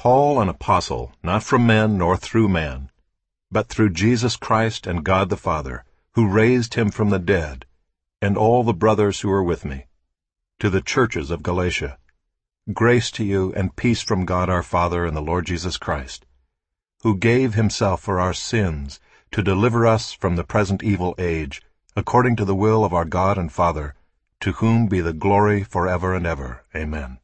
Paul, an apostle, not from men nor through man, but through Jesus Christ and God the Father, who raised him from the dead, and all the brothers who are with me, to the churches of Galatia. Grace to you and peace from God our Father and the Lord Jesus Christ, who gave himself for our sins to deliver us from the present evil age, according to the will of our God and Father, to whom be the glory forever and ever. Amen.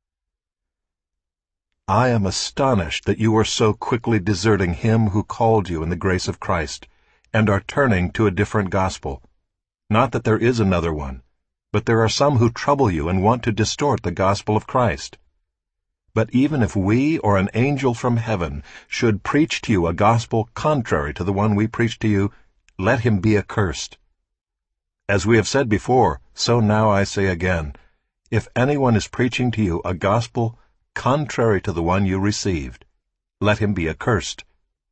I am astonished that you are so quickly deserting him who called you in the grace of Christ, and are turning to a different gospel. Not that there is another one, but there are some who trouble you and want to distort the gospel of Christ. But even if we or an angel from heaven should preach to you a gospel contrary to the one we preach to you, let him be accursed. As we have said before, so now I say again, if anyone is preaching to you a gospel contrary to the one you received, let him be accursed.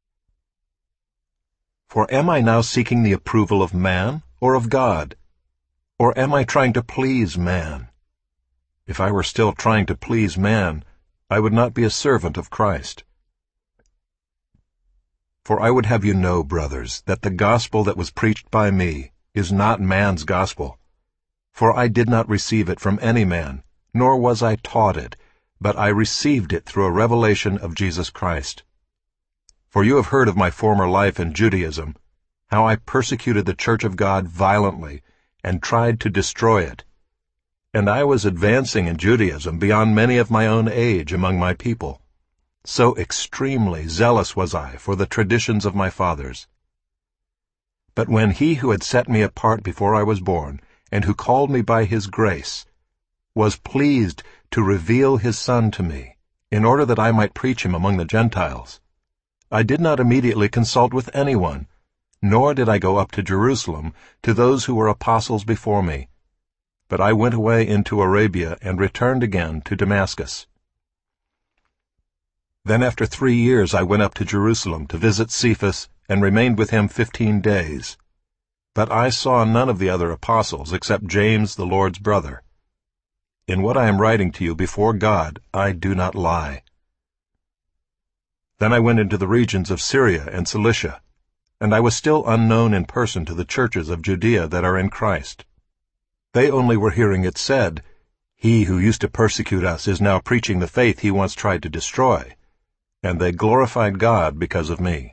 For am I now seeking the approval of man or of God? Or am I trying to please man? If I were still trying to please man, I would not be a servant of Christ. For I would have you know, brothers, that the gospel that was preached by me is not man's gospel. For I did not receive it from any man, nor was I taught it, but I received it through a revelation of Jesus Christ. For you have heard of my former life in Judaism, how I persecuted the church of God violently, and tried to destroy it. And I was advancing in Judaism beyond many of my own age among my people. So extremely zealous was I for the traditions of my fathers. But when he who had set me apart before I was born, and who called me by his grace, was pleased to reveal his Son to me, in order that I might preach him among the Gentiles, I did not immediately consult with anyone, nor did I go up to Jerusalem to those who were apostles before me, but I went away into Arabia and returned again to Damascus. Then after 3 years I went up to Jerusalem to visit Cephas and remained with him 15 days. But I saw none of the other apostles except James the Lord's brother. In what I am writing to you before God, I do not lie. Then I went into the regions of Syria and Cilicia, and I was still unknown in person to the churches of Judea that are in Christ. They only were hearing it said, "He who used to persecute us is now preaching the faith he once tried to destroy," and they glorified God because of me.